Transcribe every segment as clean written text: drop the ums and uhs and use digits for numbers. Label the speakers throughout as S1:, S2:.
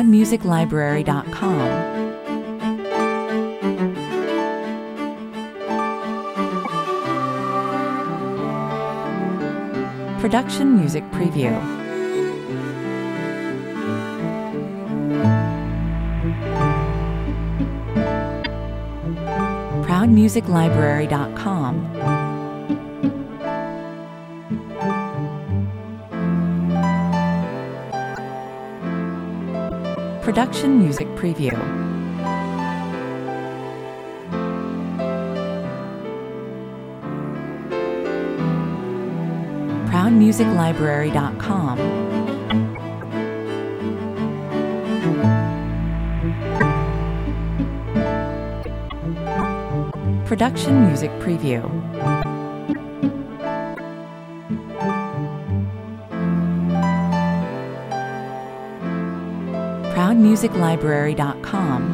S1: ProudMusicLibrary.com. Production Music Preview. ProudMusicLibrary.com. Production Music Preview. ProudMusicLibrary.com. Production Music Preview. ProudMusicLibrary.com.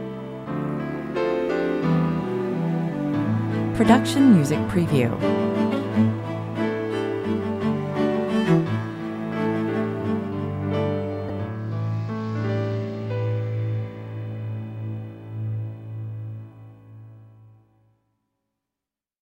S1: Production Music Preview.